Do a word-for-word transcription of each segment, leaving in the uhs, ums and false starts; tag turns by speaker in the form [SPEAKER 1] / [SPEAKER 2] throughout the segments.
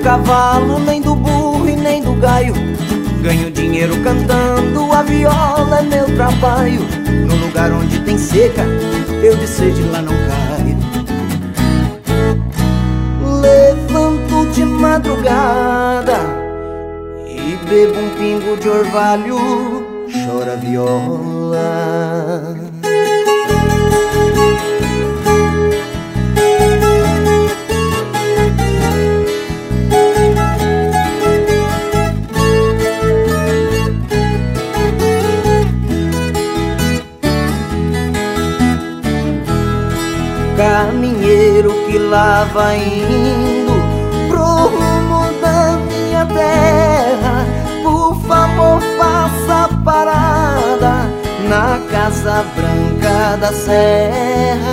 [SPEAKER 1] cavalo, nem do burro e nem do gaio. Ganho dinheiro cantando, a viola é meu trabalho. No lugar onde tem seca, eu de sede lá não caio. Levanto de madrugada e bebo um pingo de orvalho, chora a viola. Caminheiro que lá vai indo pro rumo da minha terra, por favor faça parada na Casa Branca da Serra.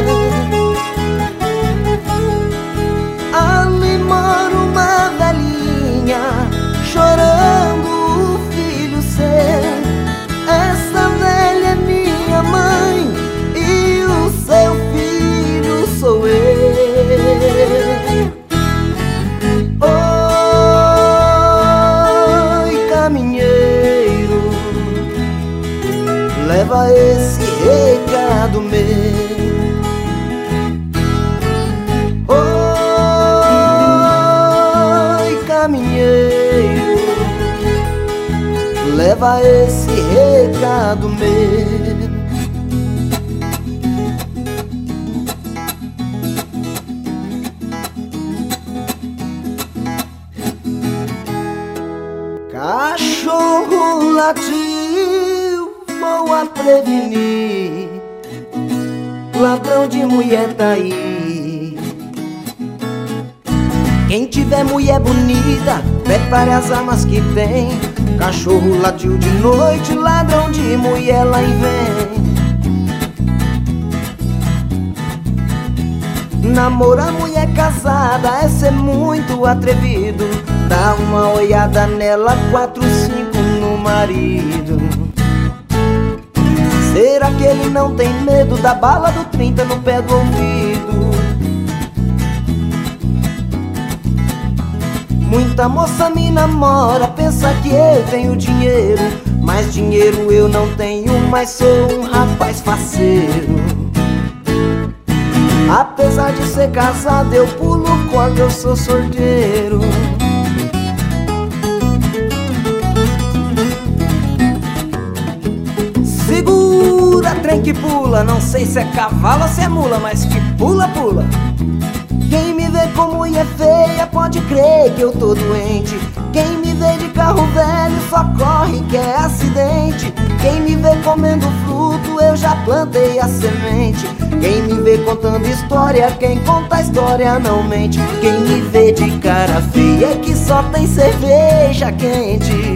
[SPEAKER 1] Ali mora uma velhinha chorando o filho seu. Essa velha é minha mãe e o seu filho sou eu. Oi, caminheiro, leva esse recado meu. Oi, caminheiro, leva esse recado meu. Cachorro latiu, vou a prevenir, ladrão de mulher tá aí. Quem tiver mulher bonita, prepare as armas que tem. Cachorro latiu de noite, ladrão de mulher lá e vem. Namorar mulher casada é ser muito atrevido. Dá uma olhada nela, quatro, cinco no marido. Será que ele não tem medo da bala do trinta no pé do ouvido? Muita moça me namora, pensa que eu tenho dinheiro, mas dinheiro eu não tenho, mas sou um rapaz faceiro. Apesar de ser casado, eu pulo corda, eu sou sorteiro. Segura, trem que pula, não sei se é cavalo ou se é mula, mas que pula, pula. Quem me vê com mulher feia pode crer que eu tô doente. Quem me vê de carro velho só corre que é acidente. Quem me vê comendo fruto, eu já plantei a semente. Quem me vê contando história, quem conta a história não mente. Quem me vê de cara feia é que só tem cerveja quente.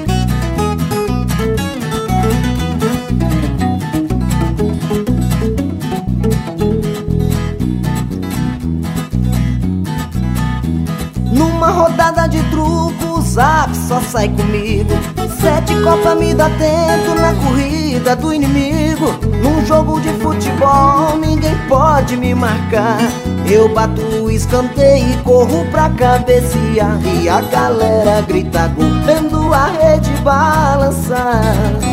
[SPEAKER 1] Numa rodada de truco, o Zap só sai comigo. Sete copas me dá tempo na corrida do inimigo. Num jogo de futebol ninguém pode me marcar. Eu bato o escanteio e corro pra cabecear. E a galera grita gol, vendo a rede balançar.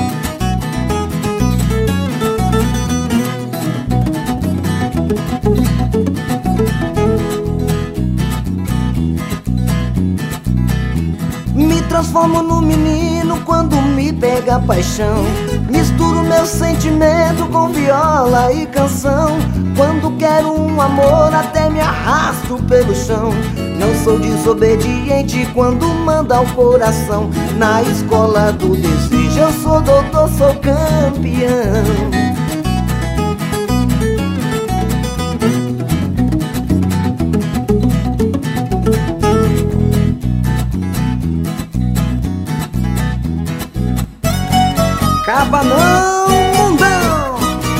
[SPEAKER 1] Me transformo no menino quando me pega a paixão. Misturo meu sentimento com viola e canção. Quando quero um amor até me arrasto pelo chão. Não sou desobediente quando manda o coração. Na escola do desejo eu sou doutor, sou campeão. Acaba não, mundão.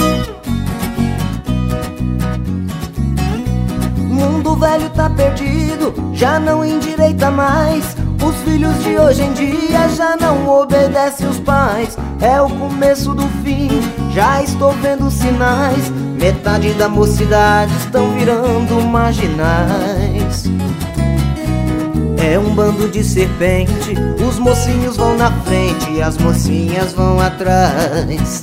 [SPEAKER 1] Mundo velho tá perdido, já não endireita mais. Os filhos de hoje em dia já não obedecem os pais. É o começo do fim, já estou vendo sinais. Metade da mocidade estão virando marginais. É um bando de serpente, os mocinhos vão na frente e as mocinhas vão atrás.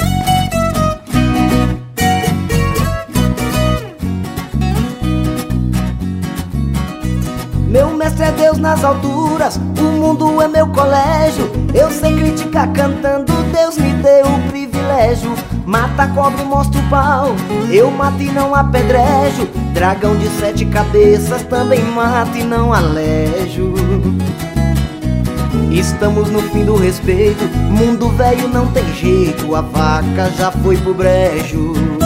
[SPEAKER 1] Meu mestre é Deus nas alturas, o mundo é meu colégio. Eu sei criticar cantando, Deus me deu o privilégio. Mata, cobra, mostra o pau, eu mato e não apedrejo. Dragão de sete cabeças também mato e não alejo. Estamos no fim do respeito, mundo velho não tem jeito, a vaca já foi pro brejo.